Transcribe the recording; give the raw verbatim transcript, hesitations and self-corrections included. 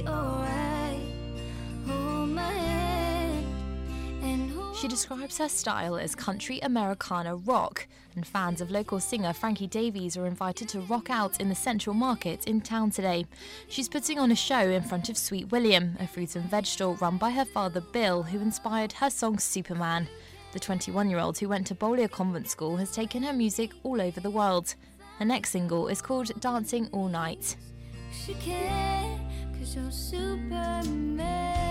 be alright. Hold my hand and hold. She describes her style as country Americana rock, and fans of local singer Frankie Davies are invited to rock out in the Central Market in town today. She's putting on a show in front of Sweet William, a fruit and veg stall run by her father Bill, who inspired her song Superman. The twenty-one-year-old who went to Beaulieu Convent School has taken her music all over the world. Her next single is called Dancing All Night. She can, 'cause you're Superman.